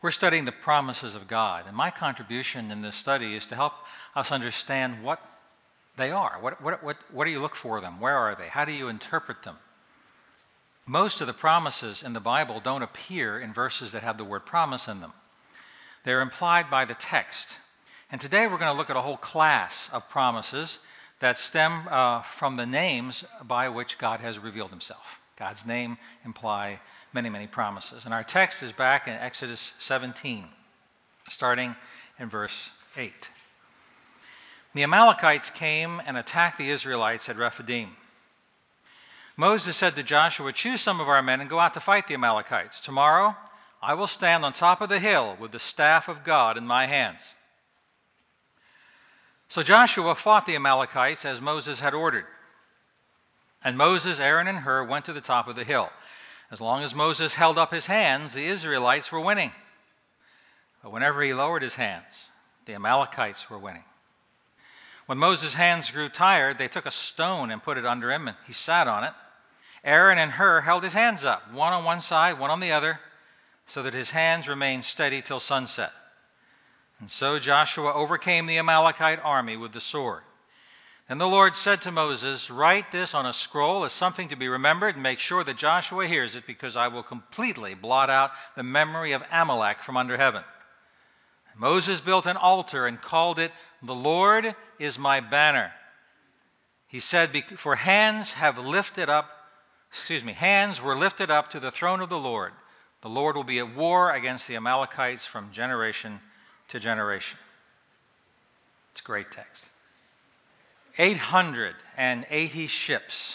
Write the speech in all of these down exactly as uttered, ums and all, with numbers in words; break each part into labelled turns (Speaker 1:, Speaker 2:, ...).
Speaker 1: We're studying the promises of God, and my contribution in this study is to help us understand what they are. What, what, what, what do you look for them? Where are they? How do you interpret them? Most of the promises in the Bible don't appear in verses that have the word promise in them. They're implied by the text. And today we're going to look at a whole class of promises that stem uh, from the names by which God has revealed himself. God's name imply many, many promises. And our text is back in Exodus seventeen, starting in verse eight. The Amalekites came and attacked the Israelites at Rephidim. Moses said to Joshua, "Choose some of our men and go out to fight the Amalekites. Tomorrow I will stand on top of the hill with the staff of God in my hands." So Joshua fought the Amalekites as Moses had ordered. And Moses, Aaron, and Hur went to the top of the hill. As long as Moses held up his hands, the Israelites were winning. But whenever he lowered his hands, the Amalekites were winning. When Moses' hands grew tired, they took a stone and put it under him, and he sat on it. Aaron and Hur held his hands up, one on one side, one on the other, so that his hands remained steady till sunset. And so Joshua overcame the Amalekite army with the sword. And the Lord said to Moses, "Write this on a scroll as something to be remembered, and make sure that Joshua hears it, because I will completely blot out the memory of Amalek from under heaven." And Moses built an altar and called it, "The Lord is my banner." He said, "For hands have lifted up, excuse me, hands were lifted up to the throne of the Lord. The Lord will be at war against the Amalekites from generation to generation." It's a great text. eight hundred eighty ships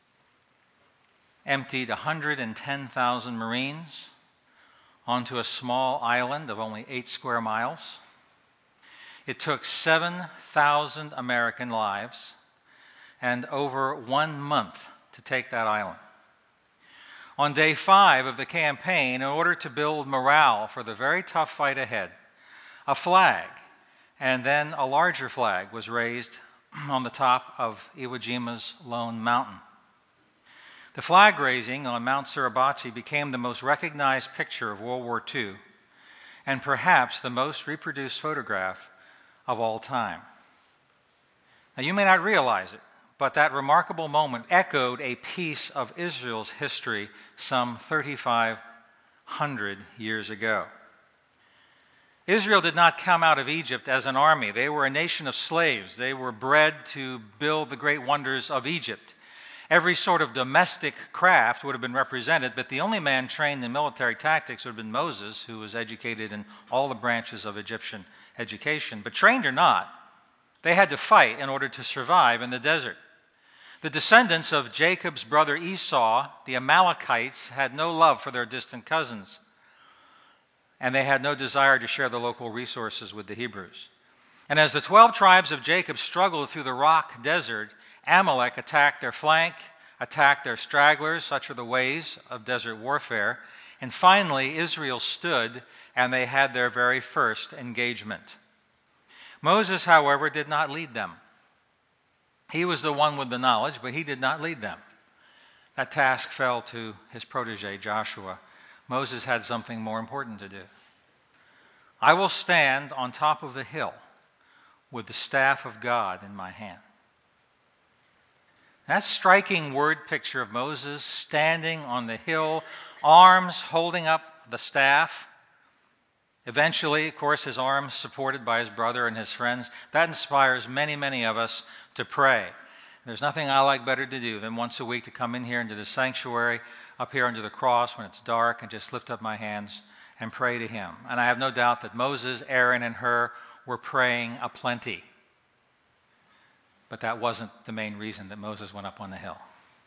Speaker 1: emptied one hundred ten thousand Marines onto a small island of only eight square miles. It took seven thousand American lives and over one month to take that island. On day five of the campaign, in order to build morale for the very tough fight ahead, a flag and then a larger flag was raised on the top of Iwo Jima's Lone Mountain. The flag raising on Mount Suribachi became the most recognized picture of World War Two, and perhaps the most reproduced photograph of all time. Now, you may not realize it, but that remarkable moment echoed a piece of Israel's history some thirty-five hundred years ago. Israel did not come out of Egypt as an army. They were a nation of slaves. They were bred to build the great wonders of Egypt. Every sort of domestic craft would have been represented, but the only man trained in military tactics would have been Moses, who was educated in all the branches of Egyptian education. But trained or not, they had to fight in order to survive in the desert. The descendants of Jacob's brother Esau, the Amalekites, had no love for their distant cousins, and they had no desire to share the local resources with the Hebrews. And as the twelve tribes of Jacob struggled through the rock desert, Amalek attacked their flank, attacked their stragglers. Such are the ways of desert warfare. And finally, Israel stood, and they had their very first engagement. Moses, however, did not lead them. He was the one with the knowledge, but he did not lead them. That task fell to his protege, Joshua. Moses had something more important to do. "I will stand on top of the hill with the staff of God in my hand." That striking word picture of Moses standing on the hill, arms holding up the staff. Eventually, of course, his arms supported by his brother and his friends. That inspires many, many of us to pray. There's nothing I like better to do than once a week to come in here into the sanctuary, up here under the cross when it's dark, and just lift up my hands and pray to him. And I have no doubt that Moses, Aaron, and Hur were praying aplenty. But that wasn't the main reason that Moses went up on the hill.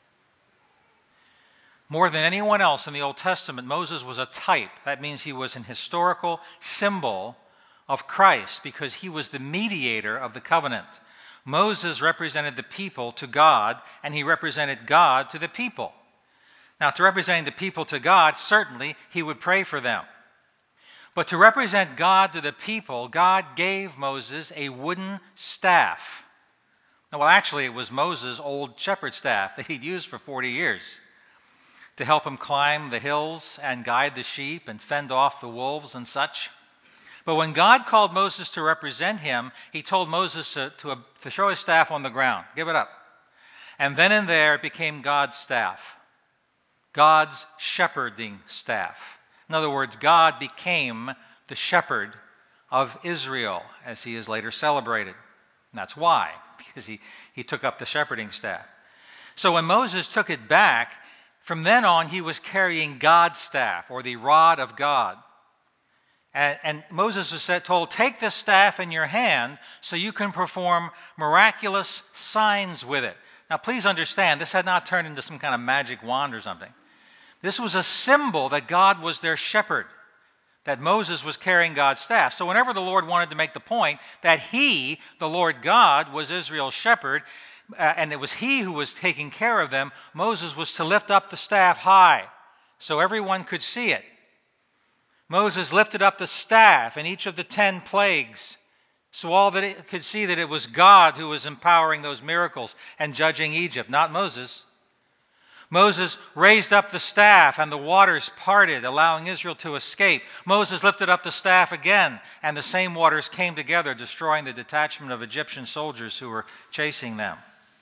Speaker 1: More than anyone else in the Old Testament, Moses was a type. That means he was an historical symbol of Christ, because he was the mediator of the covenant. Moses represented the people to God, and he represented God to the people. Now, to representing the people to God, certainly he would pray for them. But to represent God to the people, God gave Moses a wooden staff. Well, actually, it was Moses' old shepherd staff that he'd used for forty years. to help him climb the hills and guide the sheep and fend off the wolves and such. But when God called Moses to represent him, he told Moses to, to, to throw his staff on the ground, give it up. And then and there it became God's staff, God's shepherding staff. In other words, God became the shepherd of Israel, as he is later celebrated. And that's why, because he, he took up the shepherding staff. So when Moses took it back, from then on he was carrying God's staff, or the rod of God. And, and Moses was said, told, take this staff in your hand so you can perform miraculous signs with it. Now please understand, this had not turned into some kind of magic wand or something. This was a symbol that God was their shepherd, that Moses was carrying God's staff. So whenever the Lord wanted to make the point that he, the Lord God, was Israel's shepherd, uh, and it was he who was taking care of them, Moses was to lift up the staff high so everyone could see it. Moses lifted up the staff in each of the ten plagues so all that it could see that it was God who was empowering those miracles and judging Egypt, not Moses. Moses raised up the staff and the waters parted, allowing Israel to escape. Moses lifted up the staff again and the same waters came together, destroying the detachment of Egyptian soldiers who were chasing them.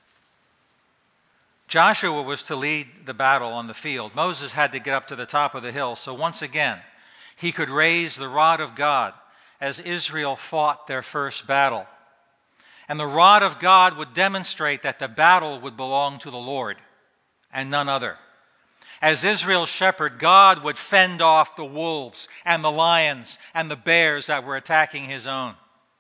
Speaker 1: Joshua was to lead the battle on the field. Moses had to get up to the top of the hill, so once again, he could raise the rod of God as Israel fought their first battle. And the rod of God would demonstrate that the battle would belong to the Lord and none other. As Israel's shepherd, God would fend off the wolves and the lions and the bears that were attacking his own.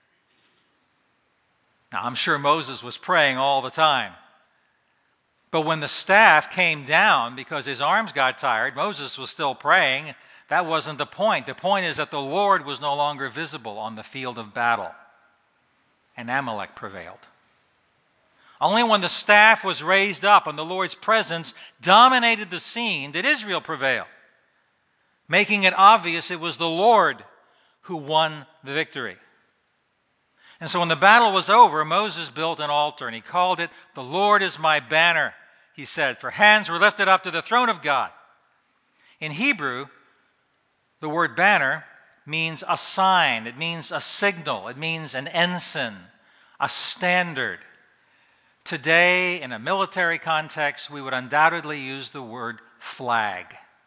Speaker 1: Now, I'm sure Moses was praying all the time. But when the staff came down because his arms got tired, Moses was still praying. That wasn't the point. The point is that the Lord was no longer visible on the field of battle, and Amalek prevailed. Only when the staff was raised up and the Lord's presence dominated the scene did Israel prevail, making it obvious it was the Lord who won the victory. And so when the battle was over, Moses built an altar, and he called it, "The Lord is my banner," he said, for hands were lifted up to the throne of God. In Hebrew, the word banner means a sign, it means a signal, it means an ensign, a standard. Today, in a military context, we would undoubtedly use the word flag.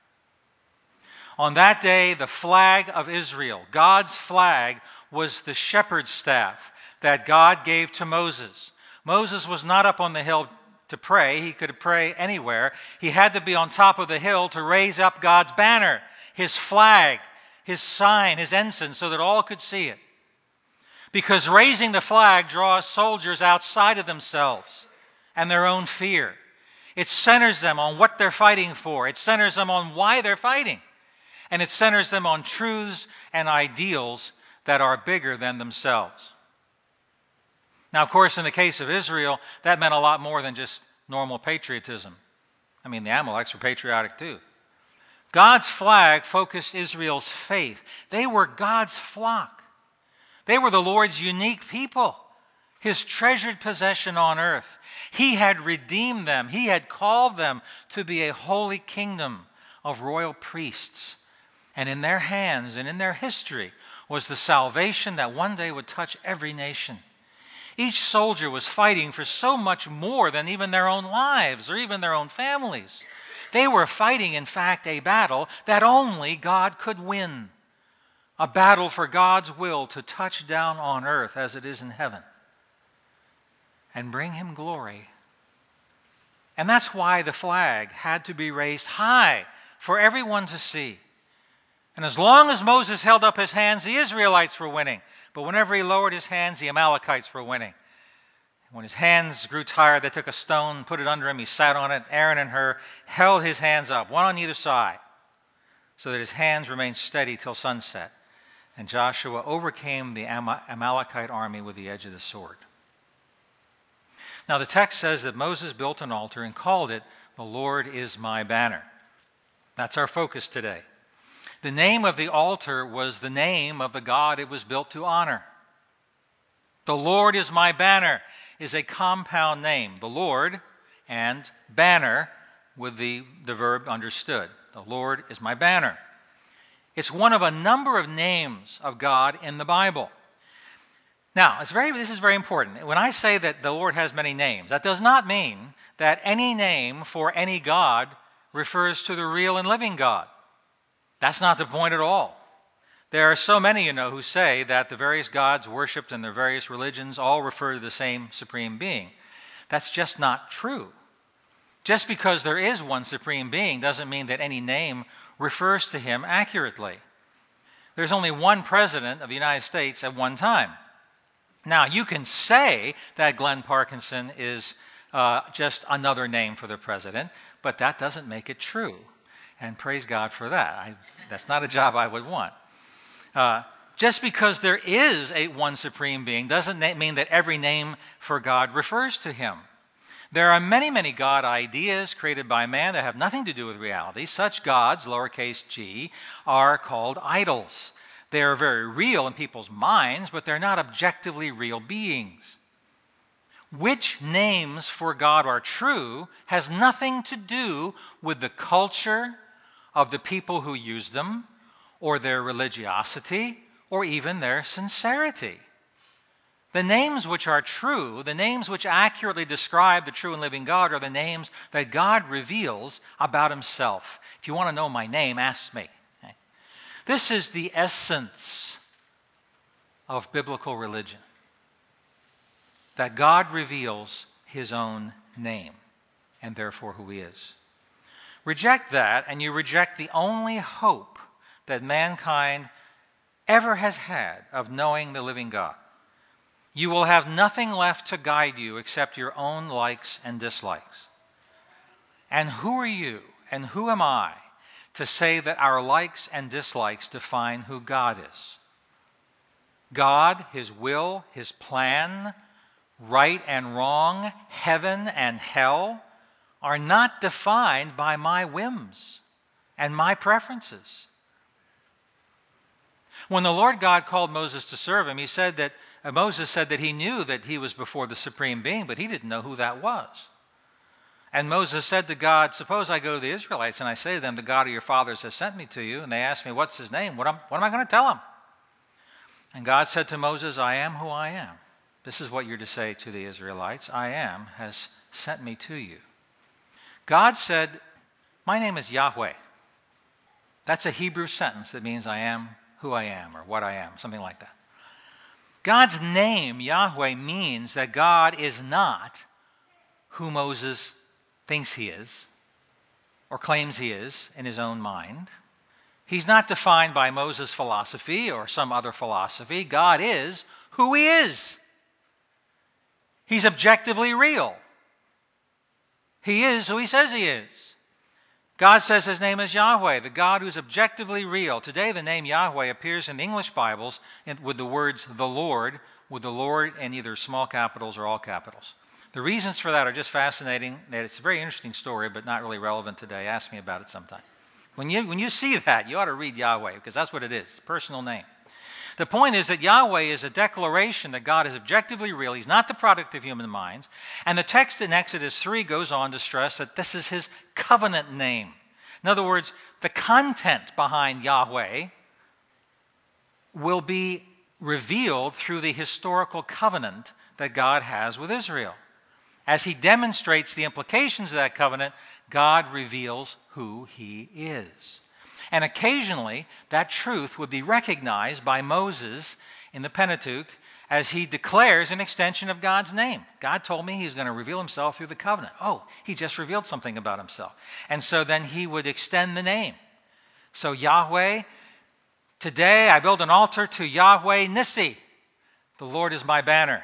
Speaker 1: On that day, the flag of Israel, God's flag, was the shepherd's staff that God gave to Moses. Moses was not up on the hill to pray. He could pray anywhere. He had to be on top of the hill to raise up God's banner, his flag, his sign, his ensign, so that all could see it. Because raising the flag draws soldiers outside of themselves and their own fear. It centers them on what they're fighting for. It centers them on why they're fighting. And it centers them on truths and ideals that are bigger than themselves. Now, of course, in the case of Israel, that meant a lot more than just normal patriotism. I mean, the Amaleks were patriotic too. God's flag focused Israel's faith. They were God's flock. They were the Lord's unique people, his treasured possession on earth. He had redeemed them. He had called them to be a holy kingdom of royal priests. And in their hands and in their history was the salvation that one day would touch every nation. Each soldier was fighting for so much more than even their own lives or even their own families. They were fighting, in fact, a battle that only God could win. A battle for God's will to touch down on earth as it is in heaven and bring him glory. And that's why the flag had to be raised high for everyone to see. And as long as Moses held up his hands, the Israelites were winning. But whenever he lowered his hands, the Amalekites were winning. When his hands grew tired, they took a stone, put it under him, he sat on it. Aaron and Hur held his hands up, one on either side, so that his hands remained steady till sunset. And Joshua overcame the Amalekite army with the edge of the sword. Now the text says that Moses built an altar and called it, "The Lord is my banner." That's our focus today. The name of the altar was the name of the God it was built to honor. The Lord is my banner is a compound name. The Lord and banner with the, the verb understood. The Lord is my banner. It's one of a number of names of God in the Bible. Now, it's very, this is very important. When I say that the Lord has many names, that does not mean that any name for any God refers to the real and living God. That's not the point at all. There are so many, you know, who say that the various gods worshipped in their various religions all refer to the same supreme being. That's just not true. Just because there is one supreme being doesn't mean that any name refers to him accurately. There's only one president of the United States at one time. Now, you can say that Glenn Parkinson is uh, just another name for the president, but that doesn't make it true. And praise God for that. I, that's not a job I would want. Uh, just because there is a one supreme being doesn't na- mean that every name for God refers to him. There are many, many God ideas created by man that have nothing to do with reality. Such gods, lowercase g, are called idols. They are very real in people's minds, but they're not objectively real beings. Which names for God are true has nothing to do with the culture of the people who use them, or their religiosity, or even their sincerity. The names which are true, the names which accurately describe the true and living God, are the names that God reveals about himself. If you want to know my name, ask me. Okay? This is the essence of biblical religion, that God reveals his own name, and therefore who he is. Reject that, and you reject the only hope that mankind ever has had of knowing the living God. You will have nothing left to guide you except your own likes and dislikes. And who are you and who am I to say that our likes and dislikes define who God is? God, his will, his plan, right and wrong, heaven and hell, are not defined by my whims and my preferences. When the Lord God called Moses to serve him, he said that uh, Moses said that he knew that he was before the supreme being, but he didn't know who that was. And Moses said to God, suppose I go to the Israelites and I say to them, the God of your fathers has sent me to you, and they ask me, what's his name? What am, what am I going to tell them? And God said to Moses, I am who I am. This is what you're to say to the Israelites. I am has sent me to you. God said, my name is Yahweh. That's a Hebrew sentence that means I am who I am, or what I am, something like that. God's name, Yahweh, means that God is not who Moses thinks he is, or claims he is in his own mind. He's not defined by Moses' philosophy or some other philosophy. God is who he is. He's objectively real. He is who he says he is. God says his name is Yahweh, the God who's objectively real. Today the name Yahweh appears in the English Bibles with the words the Lord, with the Lord in either small capitals or all capitals. The reasons for that are just fascinating. It's a very interesting story, but not really relevant today. Ask me about it sometime. When you, when you see that, you ought to read Yahweh, because that's what it is. It's a personal name. The point is that Yahweh is a declaration that God is objectively real. He's not the product of human minds. And the text in Exodus three goes on to stress that this is his covenant name. In other words, the content behind Yahweh will be revealed through the historical covenant that God has with Israel. As he demonstrates the implications of that covenant, God reveals who he is. And occasionally, that truth would be recognized by Moses in the Pentateuch as he declares an extension of God's name. God told me he's going to reveal himself through the covenant. Oh, he just revealed something about himself. And so then he would extend the name. So Yahweh, today I build an altar to Yahweh Nissi. The Lord is my banner.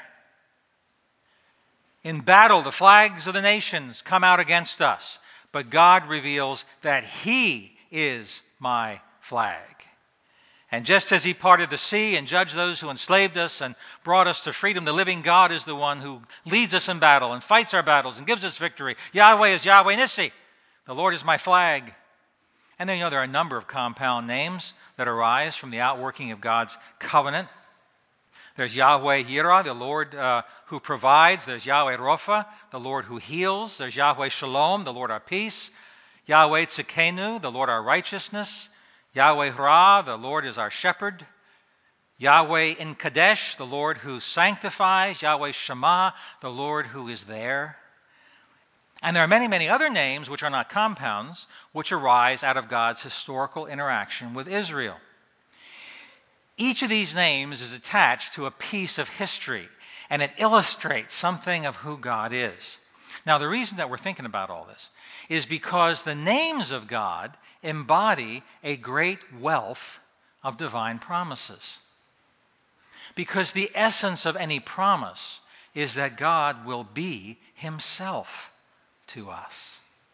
Speaker 1: In battle, the flags of the nations come out against us. But God reveals that he is my flag. And just as he parted the sea and judged those who enslaved us and brought us to freedom, the living God is the one who leads us in battle and fights our battles and gives us victory. Yahweh is Yahweh Nissi. The Lord is my flag. And then, you know, there are a number of compound names that arise from the outworking of God's covenant. There's Yahweh Yireh, the Lord uh, who provides. There's Yahweh Rapha, the Lord who heals. There's Yahweh Shalom, the Lord our peace. Yahweh Tzidkenu, the Lord our righteousness. Yahweh Ra, the Lord is our shepherd. Yahweh in Kadesh, the Lord who sanctifies. Yahweh Shammah, the Lord who is there. And there are many, many other names which are not compounds, which arise out of God's historical interaction with Israel. Each of these names is attached to a piece of history, and it illustrates something of who God is. Now, the reason that we're thinking about all this is because the names of God embody a great wealth of divine promises. Because the essence of any promise is that God will be himself to us.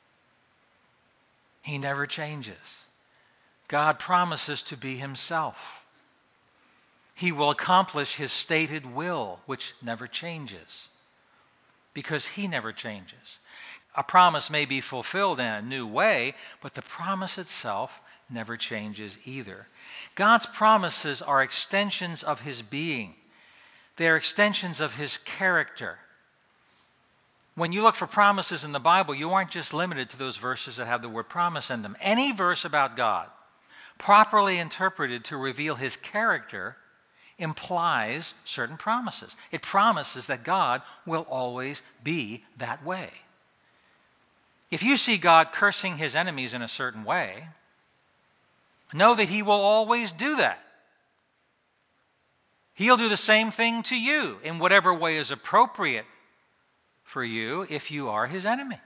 Speaker 1: He never changes. God promises to be himself. He will accomplish his stated will, which never changes, because he never changes. A promise may be fulfilled in a new way, but the promise itself never changes either. God's promises are extensions of his being. They are extensions of his character. When you look for promises in the Bible, you aren't just limited to those verses that have the word promise in them. Any verse about God, properly interpreted to reveal his character, implies certain promises. It promises that God will always be that way. If you see God cursing his enemies in a certain way, know that he will always do that. He'll do the same thing to you in whatever way is appropriate for you if you are his enemy.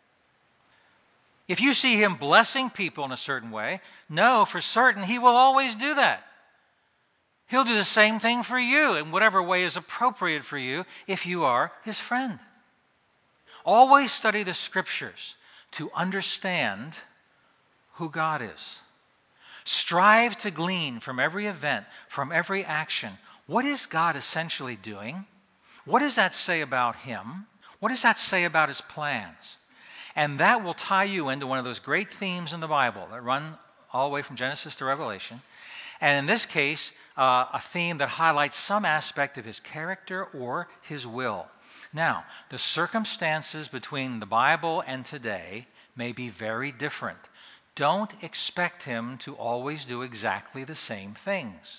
Speaker 1: If you see him blessing people in a certain way, know for certain he will always do that. He'll do the same thing for you in whatever way is appropriate for you if you are his friend. Always study the scriptures to understand who God is. Strive to glean from every event, from every action, what is God essentially doing? What does that say about him? What does that say about his plans? And that will tie you into one of those great themes in the Bible that run all the way from Genesis to Revelation. And in this case, uh, a theme that highlights some aspect of his character or his will. Now, the circumstances between the Bible and today may be very different. Don't expect him to always do exactly the same things.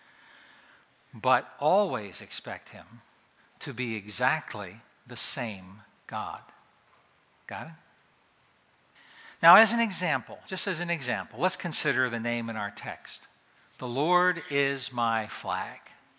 Speaker 1: But always expect him to be exactly the same God. Got it? Now, as an example, just as an example, let's consider the name in our text. The Lord is my flag.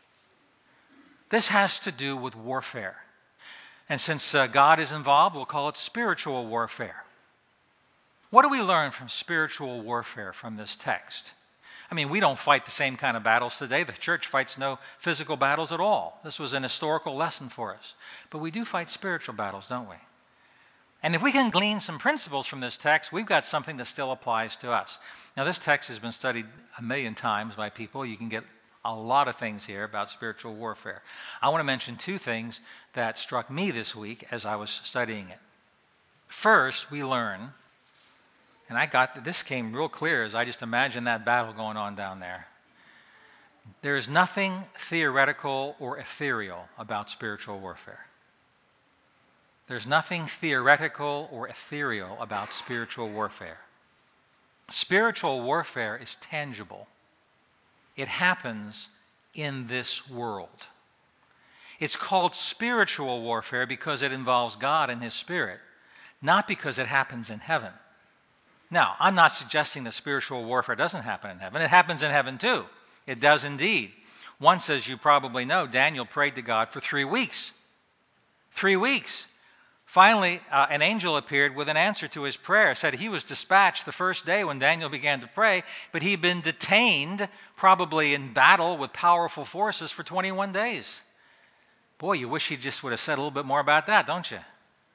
Speaker 1: This has to do with warfare. And since uh, God is involved, we'll call it spiritual warfare. What do we learn from spiritual warfare from this text? I mean, we don't fight the same kind of battles today. The church fights no physical battles at all. This was an historical lesson for us. But we do fight spiritual battles, don't we? And if we can glean some principles from this text, we've got something that still applies to us. Now, this text has been studied a million times by people. You can get a lot of things here about spiritual warfare. I want to mention two things that struck me this week as I was studying it. First, we learn, and I got this came real clear as I just imagined that battle going on down there. There is nothing theoretical or ethereal about spiritual warfare. There's nothing theoretical or ethereal about spiritual warfare. Spiritual warfare is tangible. It happens in this world. It's called spiritual warfare because it involves God and his Spirit, not because it happens in heaven. Now, I'm not suggesting that spiritual warfare doesn't happen in heaven. It happens in heaven too. It does indeed. Once, as you probably know, Daniel prayed to God for three weeks. Three weeks. Finally, uh, an angel appeared with an answer to his prayer. Said he was dispatched the first day when Daniel began to pray, but he'd been detained, probably in battle with powerful forces, for twenty-one days. Boy, you wish he just would have said a little bit more about that, don't you?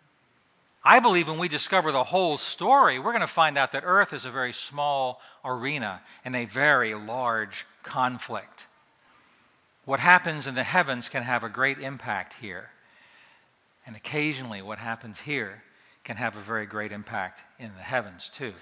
Speaker 1: I believe when we discover the whole story, we're going to find out that earth is a very small arena in a very large conflict. What happens in the heavens can have a great impact here. And occasionally what happens here can have a very great impact in the heavens too.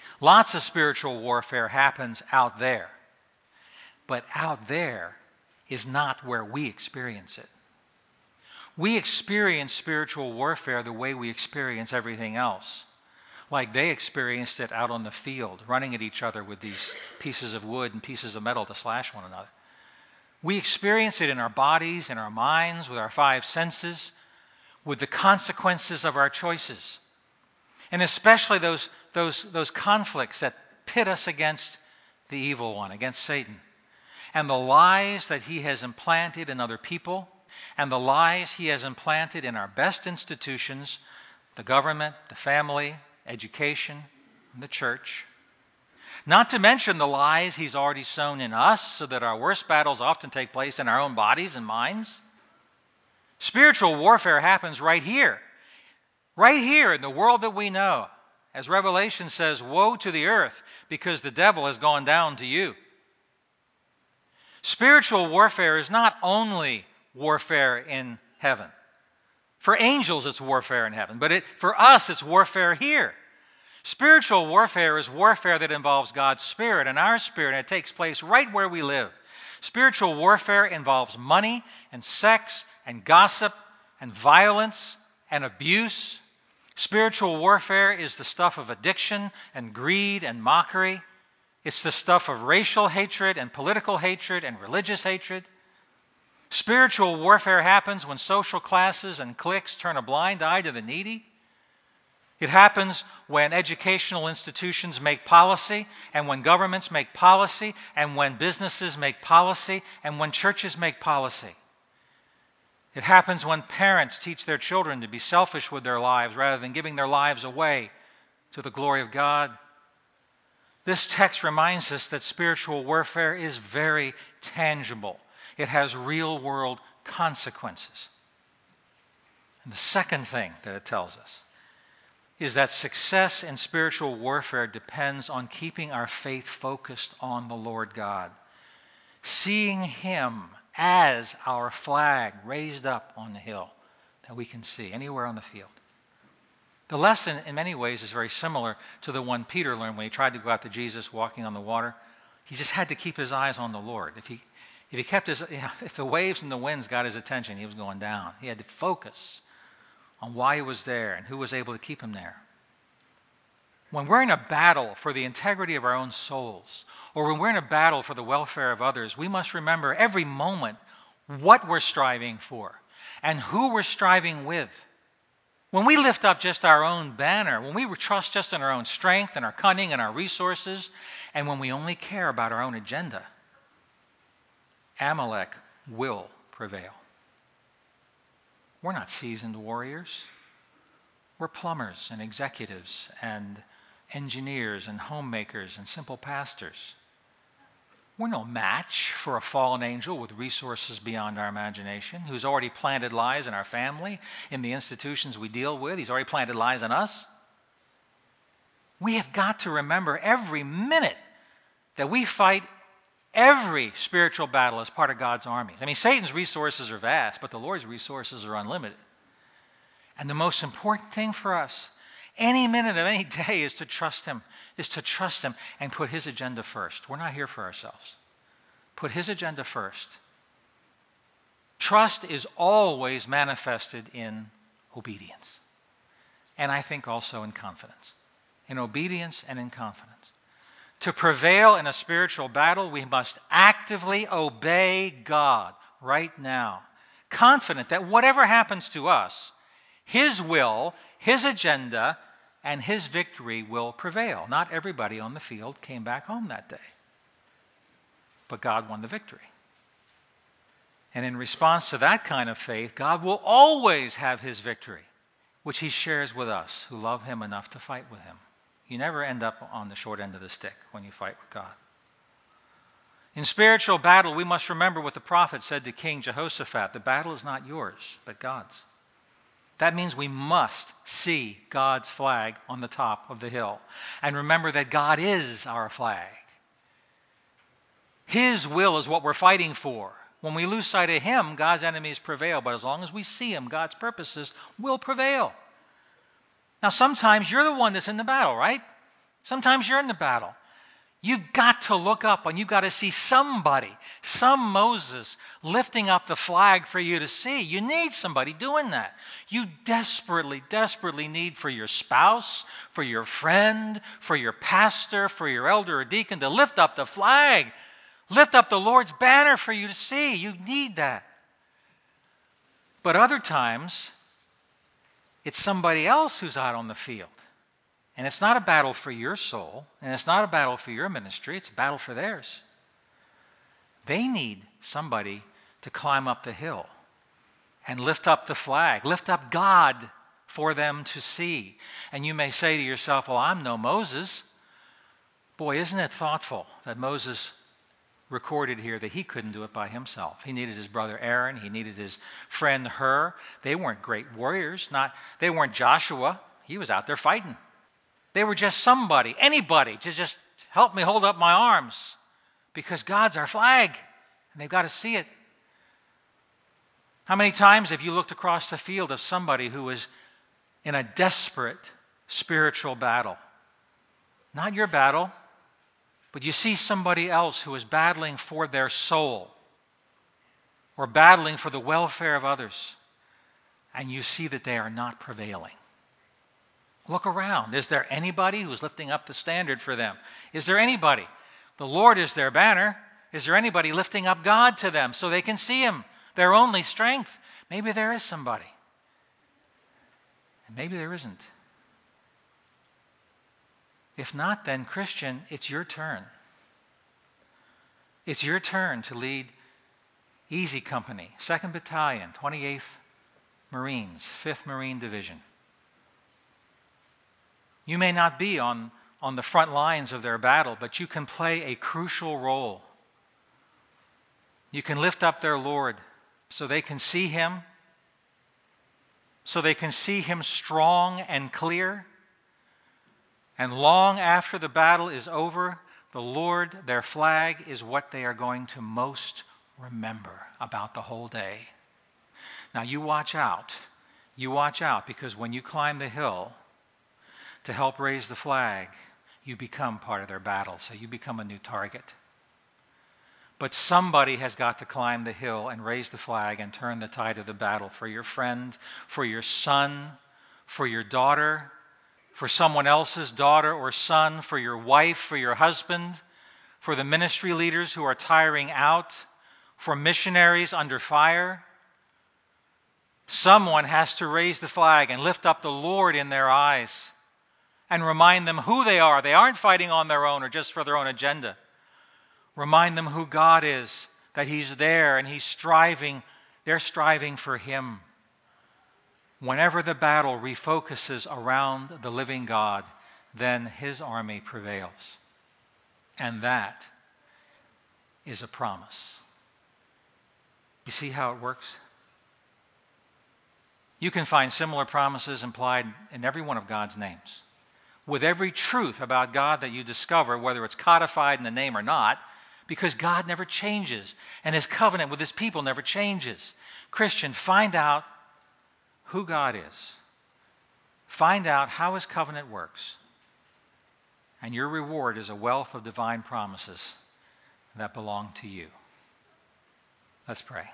Speaker 1: Lots of spiritual warfare happens out there. But out there is not where we experience it. We experience spiritual warfare the way we experience everything else. Like they experienced it out on the field, running at each other with these pieces of wood and pieces of metal to slash one another. We experience it in our bodies, in our minds, with our five senses, with the consequences of our choices. And especially those, those, those conflicts that pit us against the evil one, against Satan. And the lies that he has implanted in other people, and the lies he has implanted in our best institutions, the government, the family, education, and the church. Not to mention the lies he's already sown in us, so that our worst battles often take place in our own bodies and minds. Spiritual warfare happens right here. Right here in the world that we know. As Revelation says, woe to the earth, because the devil has gone down to you. Spiritual warfare is not only warfare in heaven. For angels, it's warfare in heaven. But it, for us, it's warfare here. Spiritual warfare is warfare that involves God's Spirit and our spirit, and it takes place right where we live. Spiritual warfare involves money and sex and gossip and violence and abuse. Spiritual warfare is the stuff of addiction and greed and mockery. It's the stuff of racial hatred and political hatred and religious hatred. Spiritual warfare happens when social classes and cliques turn a blind eye to the needy. It happens when educational institutions make policy, and when governments make policy, and when businesses make policy, and when churches make policy. It happens when parents teach their children to be selfish with their lives rather than giving their lives away to the glory of God. This text reminds us that spiritual warfare is very tangible. It has real-world consequences. And the second thing that it tells us is that success in spiritual warfare depends on keeping our faith focused on the Lord God, seeing Him as our flag raised up on the hill that we can see anywhere on the field. The lesson, in many ways, is very similar to the one Peter learned when he tried to go out to Jesus walking on the water. He just had to keep his eyes on the Lord. If he, if he kept his, you know, if the waves and the winds got his attention, he was going down. He had to focus on why he was there and who was able to keep him there. When we're in a battle for the integrity of our own souls, or when we're in a battle for the welfare of others, we must remember every moment what we're striving for and who we're striving with. When we lift up just our own banner, when we trust just in our own strength and our cunning and our resources, and when we only care about our own agenda, Amalek will prevail. We're not seasoned warriors. We're plumbers and executives and engineers and homemakers and simple pastors. We're no match for a fallen angel with resources beyond our imagination, who's already planted lies in our family, in the institutions we deal with. He's already planted lies in us. We have got to remember every minute that we fight every spiritual battle as part of God's armies. I mean, Satan's resources are vast, but the Lord's resources are unlimited. And the most important thing for us, any minute of any day, is to trust Him, is to trust Him and put His agenda first. We're not here for ourselves. Put His agenda first. Trust is always manifested in obedience. And I think also in confidence. In obedience and in confidence. To prevail in a spiritual battle, we must actively obey God right now, confident that whatever happens to us, His will, His agenda, and His victory will prevail. Not everybody on the field came back home that day, but God won the victory. And in response to that kind of faith, God will always have His victory, which He shares with us who love Him enough to fight with Him. You never end up on the short end of the stick when you fight with God. In spiritual battle, we must remember what the prophet said to King Jehoshaphat: the battle is not yours, but God's. That means we must see God's flag on the top of the hill and remember that God is our flag. His will is what we're fighting for. When we lose sight of Him, God's enemies prevail, but as long as we see Him, God's purposes will prevail. Now, sometimes you're the one that's in the battle, right? Sometimes you're in the battle. You've got to look up and you've got to see somebody, some Moses, lifting up the flag for you to see. You need somebody doing that. You desperately, desperately need for your spouse, for your friend, for your pastor, for your elder or deacon to lift up the flag. Lift up the Lord's banner for you to see. You need that. But other times, it's somebody else who's out on the field. And it's not a battle for your soul, and it's not a battle for your ministry, it's a battle for theirs. They need somebody to climb up the hill and lift up the flag, lift up God for them to see. And you may say to yourself, well, I'm no Moses. Boy, isn't it thoughtful that Moses recorded here that he couldn't do it by himself. He needed his brother Aaron, he needed his friend Hur. They weren't great warriors, not they weren't Joshua. He was out there fighting. They were just somebody, anybody, to just help me hold up my arms. Because God's our flag, and they've got to see it. How many times have you looked across the field of somebody who was in a desperate spiritual battle? Not your battle, but you see somebody else who is battling for their soul or battling for the welfare of others, and you see that they are not prevailing. Look around. Is there anybody who's lifting up the standard for them? Is there anybody? The Lord is their banner. Is there anybody lifting up God to them so they can see Him, their only strength? Maybe there is somebody. And maybe there isn't. If not, then, Christian, it's your turn. It's your turn to lead Easy Company, second Battalion, twenty-eighth Marines, fifth Marine Division. You may not be on, on the front lines of their battle, but you can play a crucial role. You can lift up their Lord so they can see Him, so they can see Him strong and clear. And long after the battle is over, the Lord, their flag, is what they are going to most remember about the whole day. Now you watch out. You watch out, because when you climb the hill to help raise the flag, you become part of their battle, so you become a new target. But somebody has got to climb the hill and raise the flag and turn the tide of the battle for your friend, for your son, for your daughter, for someone else's daughter or son, for your wife, for your husband, for the ministry leaders who are tiring out, for missionaries under fire. Someone has to raise the flag and lift up the Lord in their eyes and remind them who they are. They aren't fighting on their own or just for their own agenda. Remind them who God is, that He's there and He's striving. They're striving for Him. Whenever the battle refocuses around the living God, then His army prevails. And that is a promise. You see how it works? You can find similar promises implied in every one of God's names. With every truth about God that you discover, whether it's codified in the name or not, because God never changes, and His covenant with His people never changes. Christian, find out who God is. Find out how His covenant works. And your reward is a wealth of divine promises that belong to you. Let's pray.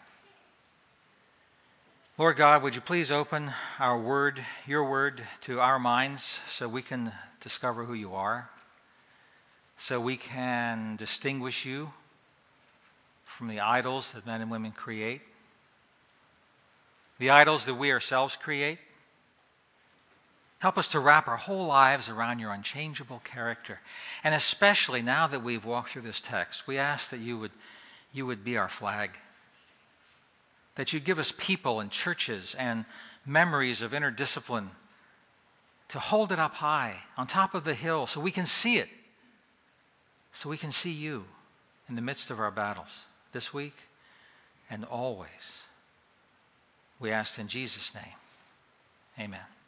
Speaker 1: Lord God, would you please open our word, your word, to our minds so we can discover who you are, so we can distinguish you from the idols that men and women create, the idols that we ourselves create. Help us to wrap our whole lives around your unchangeable character. And especially now that we've walked through this text, we ask that you would, you would be our flag. That you'd give us people and churches and memories of inner discipline to hold it up high on top of the hill so we can see it, so we can see you in the midst of our battles this week and always. We ask in Jesus' name, amen.